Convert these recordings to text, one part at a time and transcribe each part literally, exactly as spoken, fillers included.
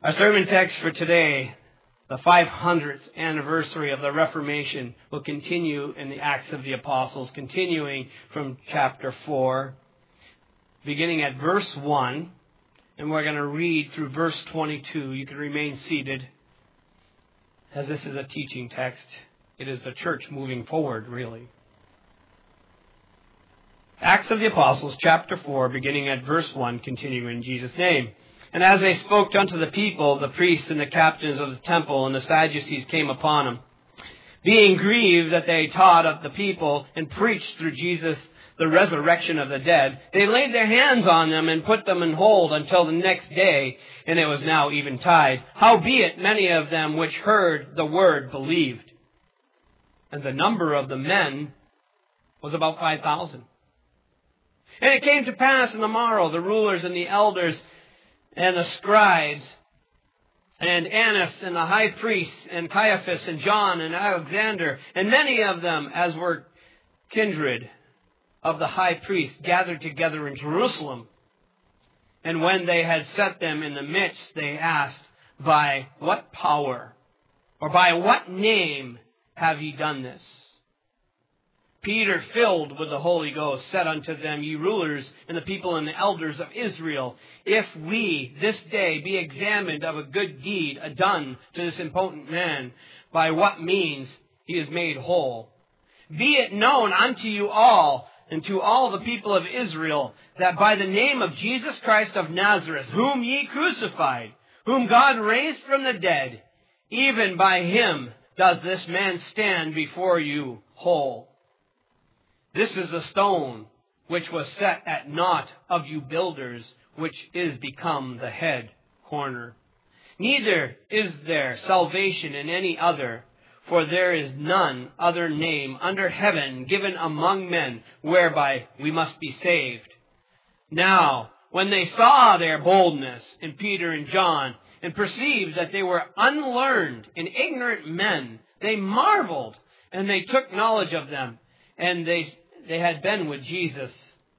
Our sermon text for today, the five hundredth anniversary of the Reformation, will continue in the Acts of the Apostles, continuing from chapter four, beginning at verse one, and we're going to read through verse twenty-two. You can remain seated, as this is a teaching text. It is the church moving forward, really. Acts of the Apostles, chapter four, beginning at verse one, continuing in Jesus' name. And as they spoke unto the people, the priests and the captains of the temple and the Sadducees came upon them, being grieved that they taught of the people and preached through Jesus the resurrection of the dead. They laid their hands on them and put them in hold until the next day, and it was now eventide. Howbeit many of them which heard the word believed. And the number of the men was about five thousand. And it came to pass in the morrow, the rulers and the elders and the scribes, and Annas and the high priests, and Caiaphas and John and Alexander, and many of them, as were kindred of the high priest, gathered together in Jerusalem. And when they had set them in the midst, they asked, by what power, or by what name have ye done this? Peter, filled with the Holy Ghost, said unto them, Ye rulers and the people and the elders of Israel, if we this day be examined of a good deed done to this impotent man, by what means he is made whole, be it known unto you all and to all the people of Israel, that by the name of Jesus Christ of Nazareth, whom ye crucified, whom God raised from the dead, even by him does this man stand before you whole. This is the stone which was set at naught of you builders, which is become the head corner. Neither is there salvation in any other, for there is none other name under heaven given among men whereby we must be saved. Now, when they saw their boldness in Peter and John, and perceived that they were unlearned and ignorant men, they marveled, and they took knowledge of them, and they they had been with Jesus.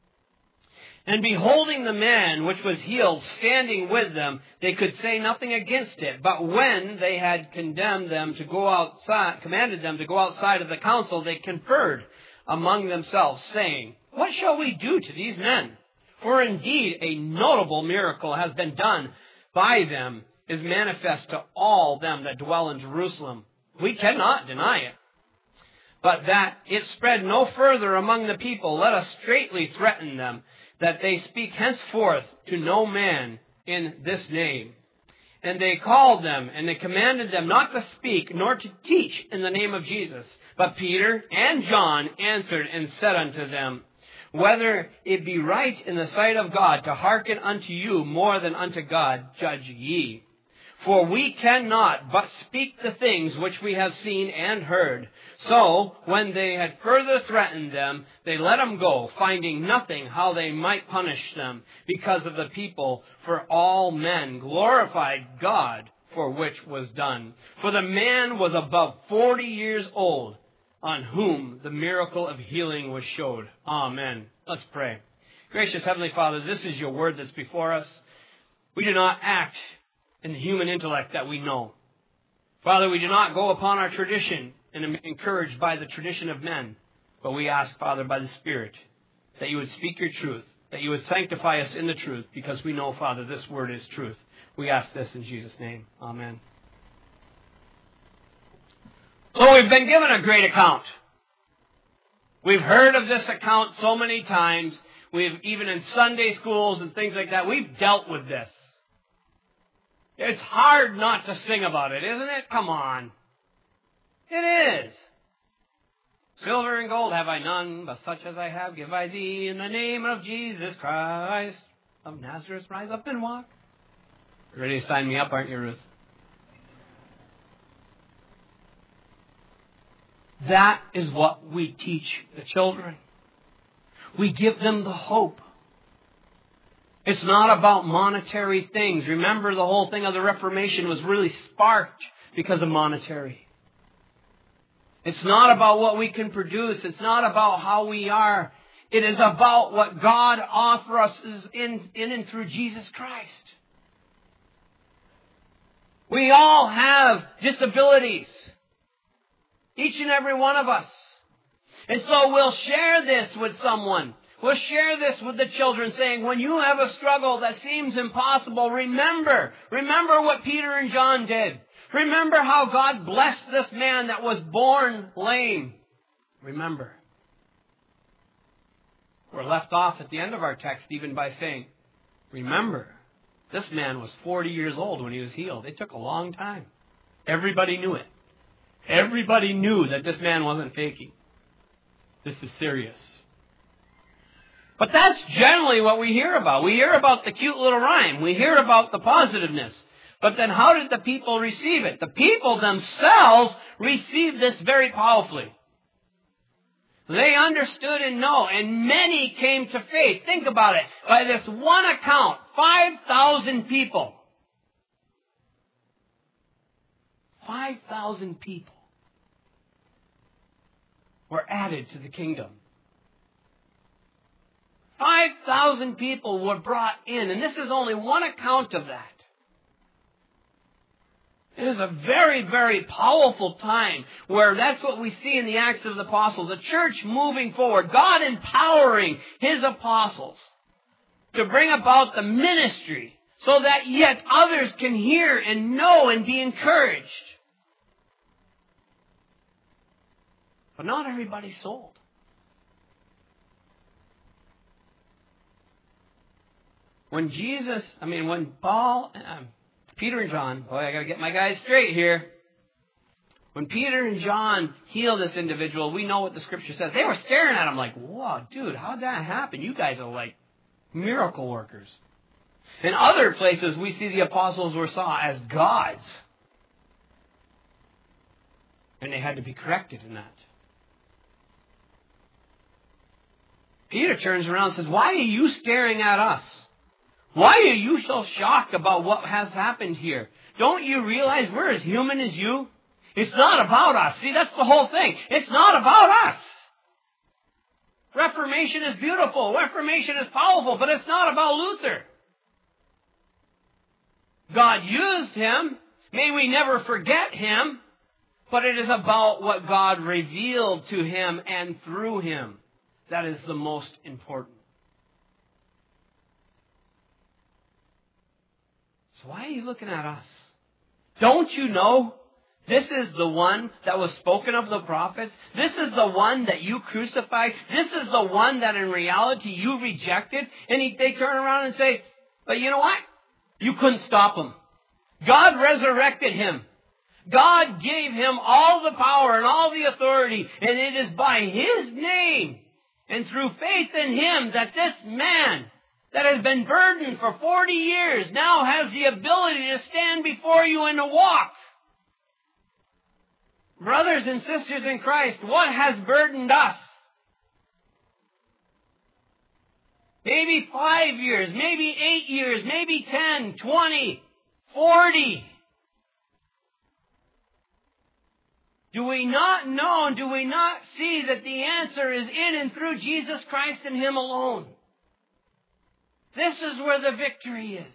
And beholding the man which was healed standing with them, they could say nothing against it. But when they had condemned them to go outside, commanded them to go outside of the council, they conferred among themselves, saying, What shall we do to these men? For indeed a notable miracle has been done by them, is manifest to all them that dwell in Jerusalem. We cannot deny it. But that it spread no further among the people, let us straitly threaten them, that they speak henceforth to no man in this name. And they called them, and they commanded them not to speak, nor to teach in the name of Jesus. But Peter and John answered and said unto them, Whether it be right in the sight of God to hearken unto you more than unto God, judge ye. For we cannot but speak the things which we have seen and heard. So, when they had further threatened them, they let them go, finding nothing how they might punish them, because of the people. For all men glorified God for which was done. For the man was above forty years old, on whom the miracle of healing was showed. Amen. Let's pray. Gracious Heavenly Father, this is your word that's before us. We do not act in the human intellect that we know. Father, we do not go upon our tradition and am encouraged by the tradition of men. But we ask, Father, by the Spirit, that you would speak your truth, that you would sanctify us in the truth, because we know, Father, this word is truth. We ask this in Jesus' name. Amen. So we've been given a great account. We've heard of this account so many times. We've, even in Sunday schools and things like that, we've dealt with this. It's hard not to sing about it, isn't it? Come on. It is. Silver and gold have I none, but such as I have give I thee. In the name of Jesus Christ of Nazareth, rise up and walk. You're ready to sign me up, aren't you, Ruth? That is what we teach the children. We give them the hope. It's not about monetary things. Remember, the whole thing of the Reformation was really sparked because of monetary. It's not about what we can produce. It's not about how we are. It is about what God offers us in, in and through Jesus Christ. We all have disabilities. Each and every one of us. And so we'll share this with someone. We'll share this with the children, saying, when you have a struggle that seems impossible, remember, remember what Peter and John did. Remember how God blessed this man that was born lame. Remember. We're left off at the end of our text even by saying, remember, this man was forty years old when he was healed. It took a long time. Everybody knew it. Everybody knew that this man wasn't faking. This is serious. But that's generally what we hear about. We hear about the cute little rhyme. We hear about the positiveness. But then how did the people receive it? The people themselves received this very powerfully. They understood and know, and many came to faith. Think about it. By this one account, five thousand people. five thousand people were added to the kingdom. five thousand people were brought in, and this is only one account of that. It is a very, very powerful time where that's what we see in the Acts of the Apostles. The church moving forward. God empowering His apostles to bring about the ministry so that yet others can hear and know and be encouraged. But not everybody's sold. When Jesus, I mean, when Paul, um, Peter and John, boy, I got to get my guys straight here. When Peter and John heal this individual, we know what the Scripture says. They were staring at him like, whoa, dude, how'd that happen? You guys are like miracle workers. In other places, we see the apostles were saw as gods. And they had to be corrected in that. Peter turns around and says, why are you staring at us? Why are you so shocked about what has happened here? Don't you realize we're as human as you? It's not about us. See, that's the whole thing. It's not about us. Reformation is beautiful. Reformation is powerful, but it's not about Luther. God used him. May we never forget him. But it is about what God revealed to him and through him. That is the most important. So why are you looking at us? Don't you know this is the one that was spoken of the prophets? This is the one that you crucified? This is the one that in reality you rejected? And he, they turn around and say, but you know what? You couldn't stop him. God resurrected him. God gave him all the power and all the authority. And it is by his name and through faith in him that this man that has been burdened for forty years now has the ability to stand before you and to walk. Brothers and sisters in Christ, what has burdened us? Maybe five years, maybe eight years, maybe ten, twenty, forty. Do we not know and do we not see that the answer is in and through Jesus Christ and Him alone? This is where the victory is.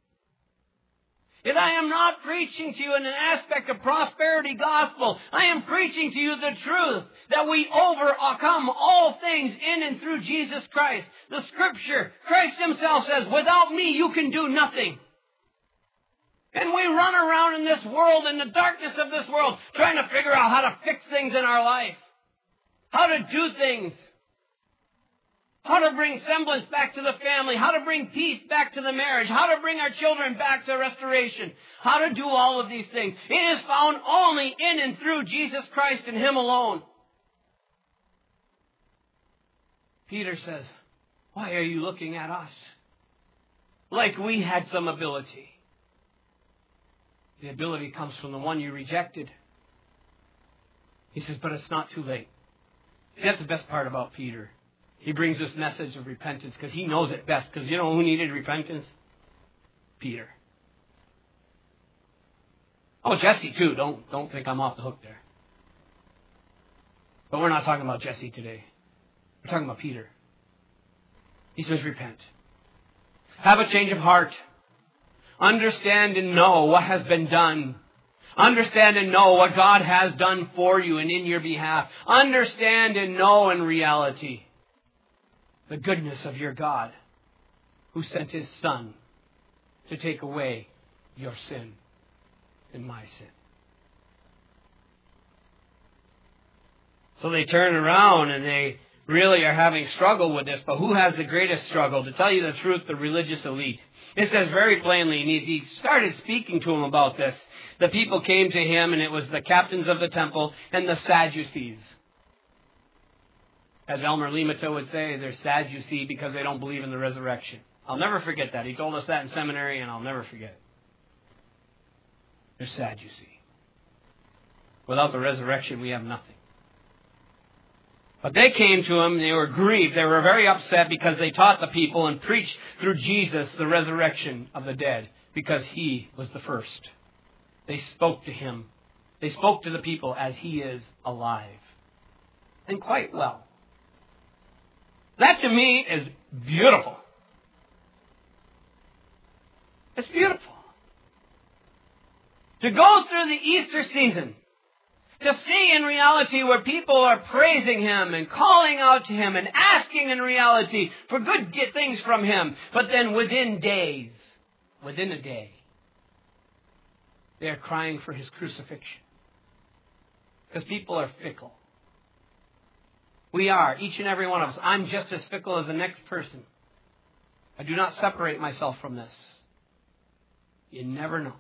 If I am not preaching to you in an aspect of prosperity gospel, I am preaching to you the truth that we overcome all things in and through Jesus Christ. The Scripture, Christ Himself says, without me you can do nothing. And we run around in this world, in the darkness of this world, trying to figure out how to fix things in our life. How to do things. How to bring semblance back to the family. How to bring peace back to the marriage. How to bring our children back to restoration. How to do all of these things. It is found only in and through Jesus Christ and Him alone. Peter says, why are you looking at us? Like we had some ability. The ability comes from the one you rejected. He says, but it's not too late. See, that's the best part about Peter. He brings this message of repentance because he knows it best. Because you know who needed repentance? Peter. Oh, Jesse too. Don't, don't think I'm off the hook there. But we're not talking about Jesse today. We're talking about Peter. He says, repent. Have a change of heart. Understand and know what has been done. Understand and know what God has done for you and in your behalf. Understand and know in reality the goodness of your God who sent His Son to take away your sin and my sin. So they turn around and they really are having struggle with this. But who has the greatest struggle? To tell you the truth, the religious elite. It says very plainly, and he started speaking to them about this. The people came to him, and it was the captains of the temple and the Sadducees. As Elmer Limata would say, they're Sadducee because they don't believe in the resurrection. I'll never forget that. He told us that in seminary, and I'll never forget it. They're Sadducee. Without the resurrection, we have nothing. But they came to him, they were grieved, they were very upset because they taught the people and preached through Jesus the resurrection of the dead because He was the first. They spoke to Him. They spoke to the people as He is alive. And quite well. That to me is beautiful. It's beautiful. To go through the Easter season, to see in reality where people are praising Him and calling out to Him and asking in reality for good things from Him. But then within days, within a day, they are crying for His crucifixion. Because people are fickle. We are, each and every one of us. I'm just as fickle as the next person. I do not separate myself from this. You never know.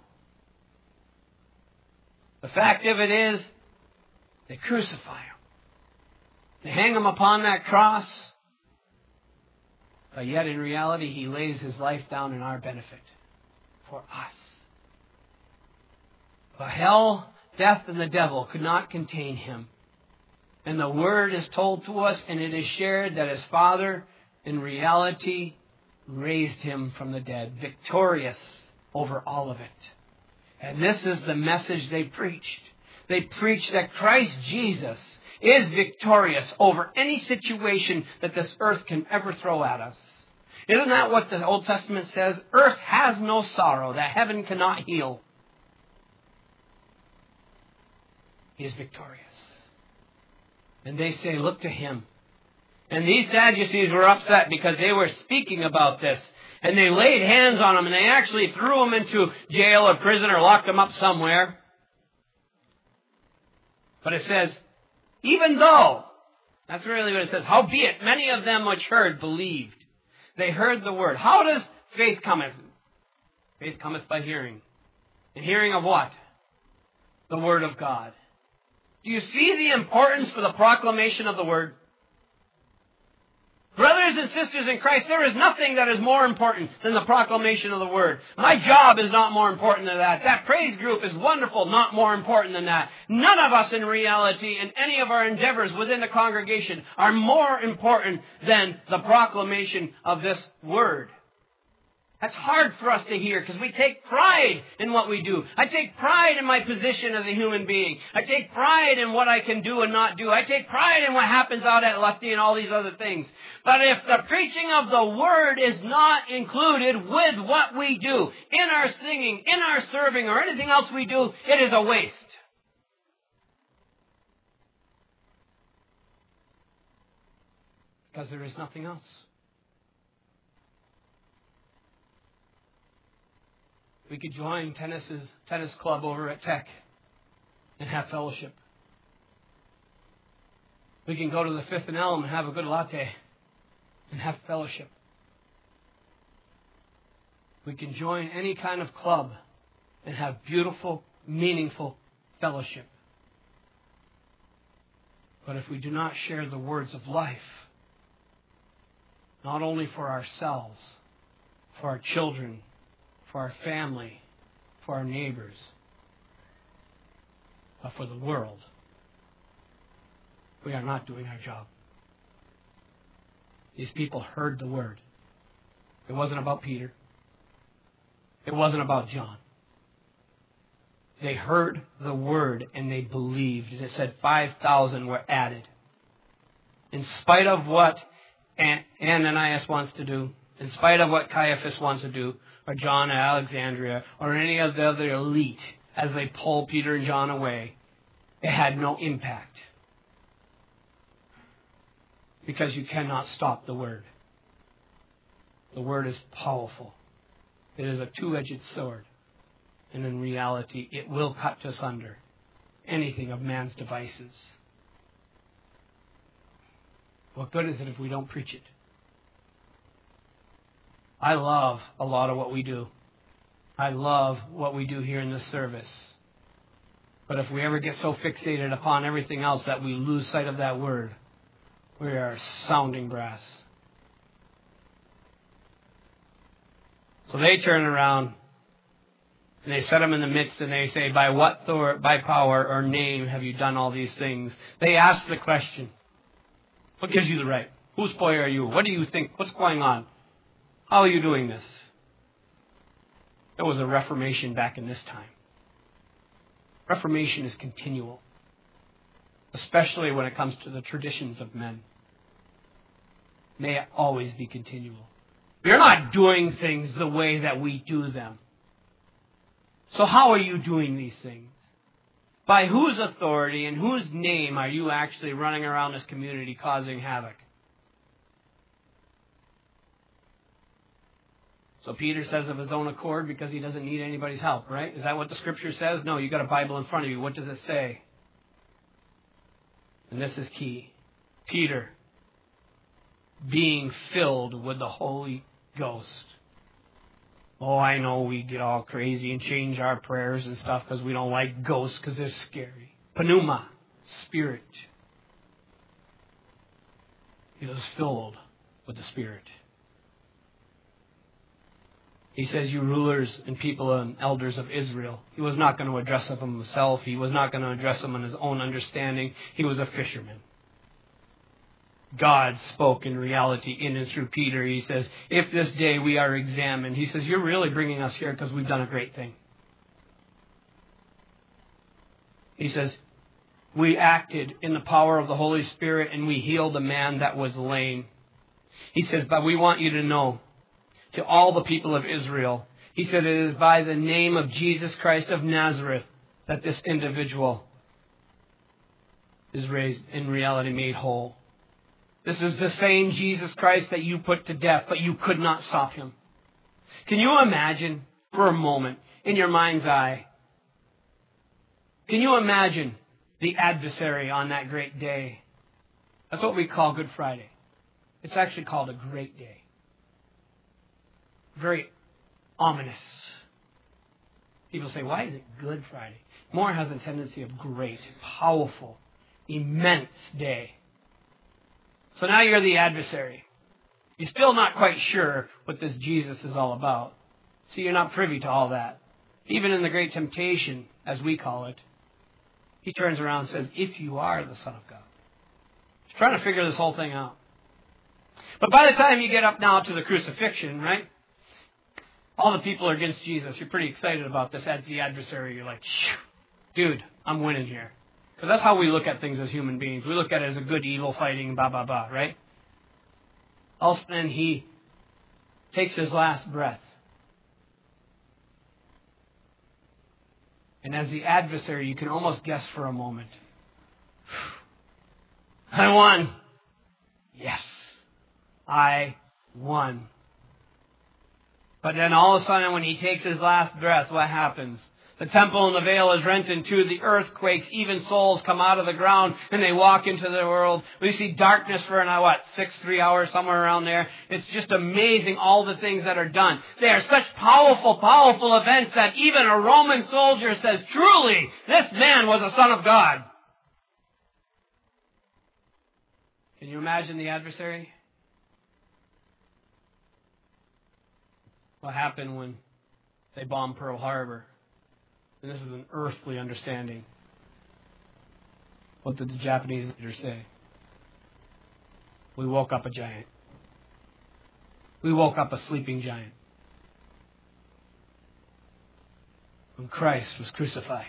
The fact of it is, they crucify Him. They hang Him upon that cross. But yet in reality, He lays His life down in our benefit. For us. But hell, death, and the devil could not contain Him. And the Word is told to us, and it is shared that His Father, in reality, raised Him from the dead. Victorious over all of it. And this is the message they preached. They preach that Christ Jesus is victorious over any situation that this earth can ever throw at us. Isn't that what the Old Testament says? Earth has no sorrow that heaven cannot heal. He is victorious. And they say, look to Him. And these Sadducees were upset because they were speaking about this. And they laid hands on Him and they actually threw Him into jail or prison or locked Him up somewhere. But it says, even though, that's really what it says, howbeit many of them which heard believed. They heard the word. How does faith cometh? Faith cometh by hearing. And hearing of what? The Word of God. Do you see the importance for the proclamation of the Word? Brothers and sisters in Christ, there is nothing that is more important than the proclamation of the Word. My job is not more important than that. That praise group is wonderful, not more important than that. None of us in reality in any of our endeavors within the congregation are more important than the proclamation of this Word. That's hard for us to hear because we take pride in what we do. I take pride in my position as a human being. I take pride in what I can do and not do. I take pride in what happens out at Lefty and all these other things. But if the preaching of the Word is not included with what we do, in our singing, in our serving, or anything else we do, it is a waste. Because there is nothing else. We could join tennis's tennis club over at Tech and have fellowship. We can go to the Fifth and Elm and have a good latte and have fellowship. We can join any kind of club and have beautiful, meaningful fellowship. But if we do not share the words of life, not only for ourselves, for our children, for our family, for our neighbors, but for the world, we are not doing our job. These people heard the Word. It wasn't about Peter. It wasn't about John. They heard the Word and they believed. And it said five thousand were added. In spite of what Ananias wants to do, In spite of what Caiaphas wants to do, or John at Alexandria, or any of the other elite, as they pull Peter and John away, it had no impact. Because you cannot stop the Word. The Word is powerful. It is a two-edged sword. And in reality, it will cut asunder anything of man's devices. What good is it if we don't preach it? I love a lot of what we do. I love what we do here in this service. But if we ever get so fixated upon everything else that we lose sight of that Word, we are sounding brass. So they turn around and they set him in the midst and they say, by what thor- by power or name have you done all these things? They ask the question, what gives you the right? Whose boy are you? What do you think? What's going on? How are you doing this? There was a reformation back in this time. Reformation is continual, especially when it comes to the traditions of men. May it always be continual. You're not doing things the way that we do them. So how are you doing these things? By whose authority and whose name are you actually running around this community causing havoc? So Peter says of his own accord because he doesn't need anybody's help, right? Is that what the Scripture says? No, you've got a Bible in front of you. What does it say? And this is key. Peter, being filled with the Holy Ghost. Oh, I know we get all crazy and change our prayers and stuff because we don't like ghosts because they're scary. Pneuma, Spirit. He was filled with the Spirit. He says, you rulers and people and elders of Israel. He was not going to address them himself. He was not going to address them on his own understanding. He was a fisherman. God spoke in reality in and through Peter. He says, if this day we are examined, he says, you're really bringing us here because we've done a great thing. He says, we acted in the power of the Holy Spirit and we healed a man that was lame. He says, but we want you to know, to all the people of Israel, he said, it is by the name of Jesus Christ of Nazareth that this individual is raised, in reality made whole. This is the same Jesus Christ that you put to death, but you could not stop him. Can you imagine for a moment in your mind's eye? Can you imagine the adversary on that great day? That's what we call Good Friday. It's actually called a great day. Very ominous. People say, why is it Good Friday? More has a tendency of great, powerful, immense day. So now you're the adversary. You're still not quite sure what this Jesus is all about. See, you're not privy to all that. Even in the great temptation, as we call it, he turns around and says, if you are the Son of God. He's trying to figure this whole thing out. But by the time you get up now to the crucifixion, right? All the people are against Jesus. You're pretty excited about this as the adversary. You're like, dude, I'm winning here. Because that's how we look at things as human beings. We look at it as a good evil fighting, blah, blah, blah, right? Also, then he takes his last breath. And as the adversary, you can almost guess for a moment. I won. Yes, I won. But then all of a sudden when he takes his last breath, what happens? The temple and the veil is rent in two. The earth quakes. Even souls come out of the ground and they walk into the world. We see darkness for, an, what, six, three hours, somewhere around there. It's just amazing all the things that are done. They are such powerful, powerful events that even a Roman soldier says, truly, this man was a son of God. Can you imagine the adversary? What happened when they bombed Pearl Harbor? And this is an earthly understanding. What did the Japanese leaders say? We woke up a giant. We woke up a sleeping giant. When Christ was crucified,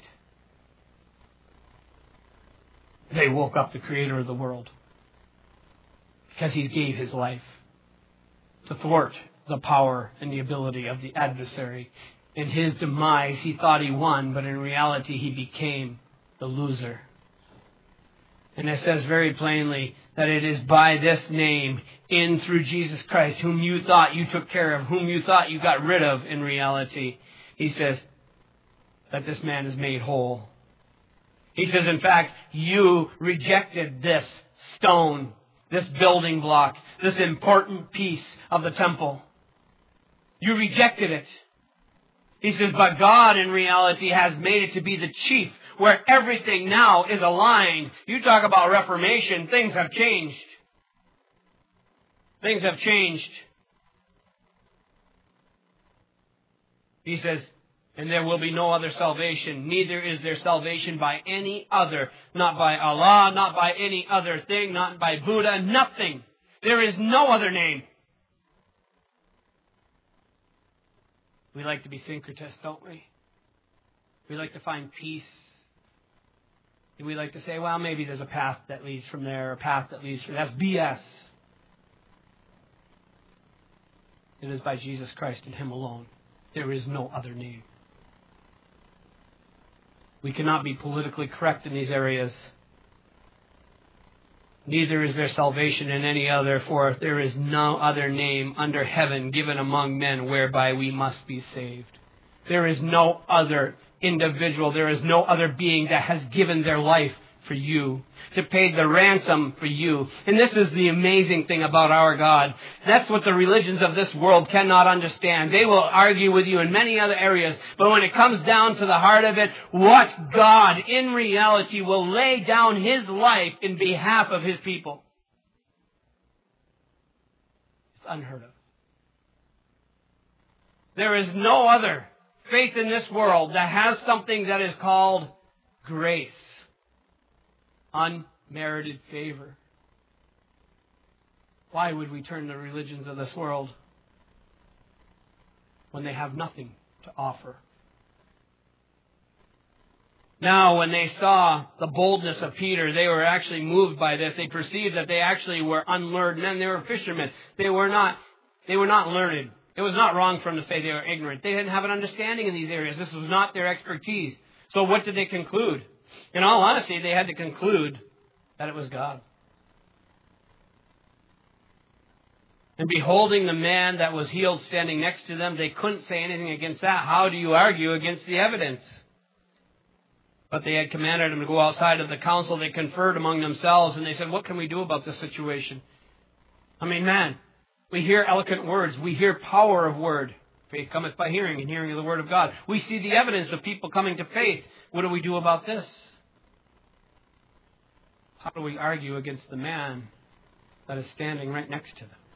they woke up the creator of the world because he gave his life to thwart the power and the ability of the adversary. In his demise, he thought he won, but in reality, he became the loser. And it says very plainly that it is by this name, in through Jesus Christ, whom you thought you took care of, whom you thought you got rid of in reality. He says that this man is made whole. He says, in fact, you rejected this stone, this building block, this important piece of the temple. You rejected it. He says, but God in reality has made it to be the chief, where everything now is aligned. You talk about reformation, things have changed. Things have changed. He says, and there will be no other salvation. Neither is there salvation by any other. Not by Allah, not by any other thing, not by Buddha, nothing. There is no other name. We like to be syncretists, don't we? We like to find peace. And we like to say, well, maybe there's a path that leads from there, a path that leads from there. That's B S. It is by Jesus Christ and Him alone. There is no other name. We cannot be politically correct in these areas. Neither is there salvation in any other, for there is no other name under heaven given among men whereby we must be saved. There is no other individual, there is no other being that has given their life for you, to pay the ransom for you. And this is the amazing thing about our God. That's what the religions of this world cannot understand. They will argue with you in many other areas, but when it comes down to the heart of it, what God in reality will lay down His life in behalf of His people? It's unheard of. There is no other faith in this world that has something that is called grace. Unmerited favor. Why would we turn to the religions of this world when they have nothing to offer? Now, when they saw the boldness of Peter, they were actually moved by this. They perceived that they actually were unlearned men. They were fishermen. They were not, they were not learned. It was not wrong for them to say they were ignorant. They didn't have an understanding in these areas. This was not their expertise. So what did they conclude? In all honesty, they had to conclude that it was God. And beholding the man that was healed standing next to them, they couldn't say anything against that. How do you argue against the evidence? But they had commanded him to go outside of the council. They conferred among themselves, and they said, what can we do about this situation? I mean, man, we hear eloquent words. We hear power of word. Faith cometh by hearing, and hearing of the word of God. We see the evidence of people coming to faith. What do we do about this? How do we argue against the man that is standing right next to them?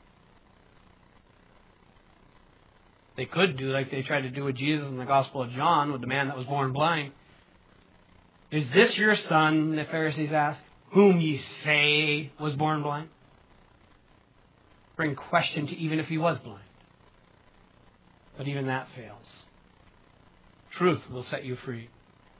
They could do like they tried to do with Jesus in the Gospel of John with the man that was born blind. Is this your son, the Pharisees asked, whom ye say was born blind? Bring question to even if he was blind. But even that fails. Truth will set you free.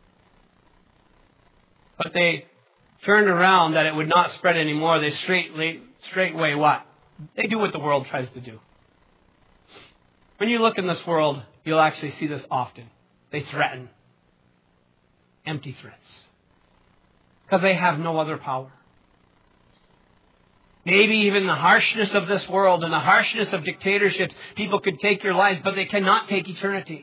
But they turned around that it would not spread anymore. They straight, straightway what? They do what the world tries to do. When you look in this world, you'll actually see this often. They threaten. Empty threats. Because they have no other power. Maybe even the harshness of this world and the harshness of dictatorships, people could take your lives, but they cannot take eternity.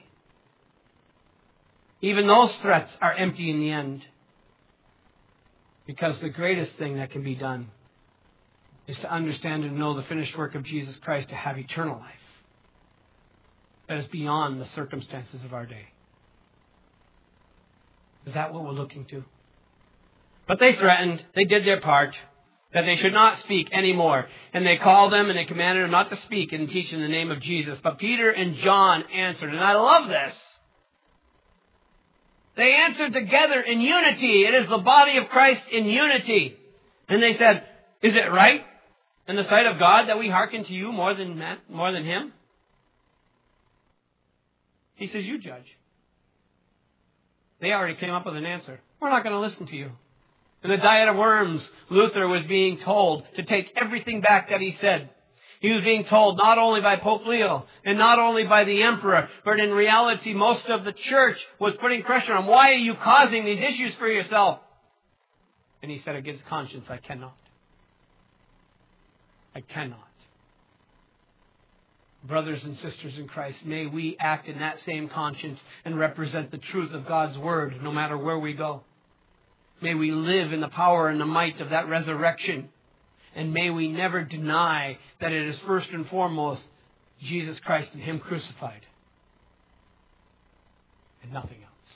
Even those threats are empty in the end. Because the greatest thing that can be done is to understand and know the finished work of Jesus Christ, to have eternal life. That is beyond the circumstances of our day. Is that what we're looking to? But they threatened, they did their part, that they should not speak anymore. And they called them and they commanded them not to speak and teach in the name of Jesus. But Peter and John answered, and I love this. They answered together in unity. It is the body of Christ in unity. And they said, is it right in the sight of God that we hearken to you more than man, more than him? He says, you judge. They already came up with an answer. We're not going to listen to you. In the Diet of Worms, Luther was being told to take everything back that he said. He was being told not only by Pope Leo and not only by the emperor, but in reality most of the church was putting pressure on him. Why are you causing these issues for yourself? And he said, against conscience, I cannot. I cannot. Brothers and sisters in Christ, may we act in that same conscience and represent the truth of God's Word no matter where we go. May we live in the power and the might of that resurrection. And may we never deny that it is first and foremost Jesus Christ and Him crucified. And nothing else.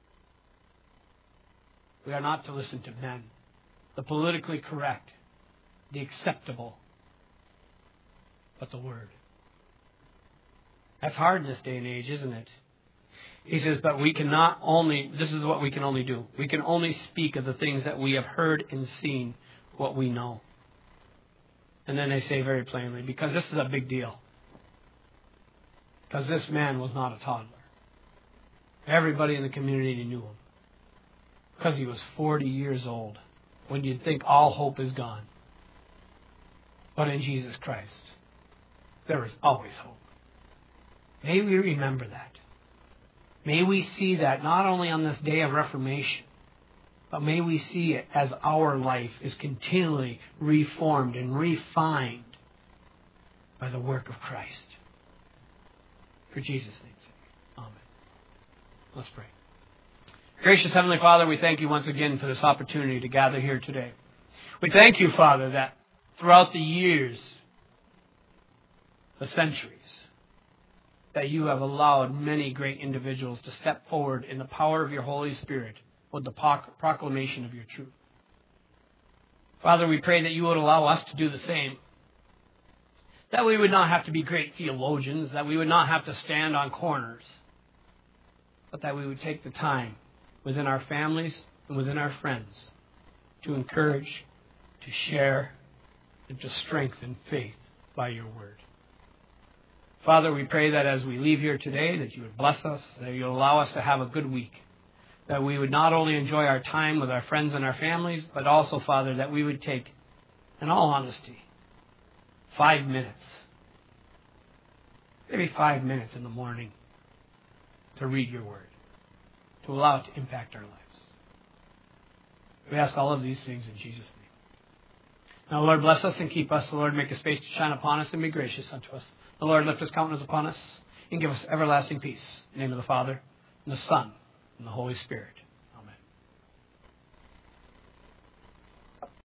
We are not to listen to men. The politically correct. The acceptable. But the Word. That's hard in this day and age, isn't it? He says, but we cannot only, this is what we can only do. We can only speak of the things that we have heard and seen, what we know. And then they say very plainly, because this is a big deal. Because this man was not a toddler. Everybody in the community knew him. Because he was forty years old, when you'd think all hope is gone. But in Jesus Christ, there is always hope. May we remember that. May we see that not only on this day of Reformation, but may we see it as our life is continually reformed and refined by the work of Christ. For Jesus' name's sake. Amen. Let's pray. Gracious Heavenly Father, we thank you once again for this opportunity to gather here today. We thank you, Father, that throughout the years, the centuries, that you have allowed many great individuals to step forward in the power of your Holy Spirit with the proclamation of your truth. Father, we pray that you would allow us to do the same. That we would not have to be great theologians, that we would not have to stand on corners, but that we would take the time within our families and within our friends to encourage, to share, and to strengthen faith by your word. Father, we pray that as we leave here today, that you would bless us, that you would allow us to have a good week, that we would not only enjoy our time with our friends and our families, but also, Father, that we would take, in all honesty, five minutes, maybe five minutes in the morning to read your word, to allow it to impact our lives. We ask all of these things in Jesus' name. Now, Lord, bless us and keep us. The Lord, make His face to shine upon us and be gracious unto us. The Lord, lift His countenance upon us and give us everlasting peace. In the name of the Father, and the Son, and the Holy Spirit.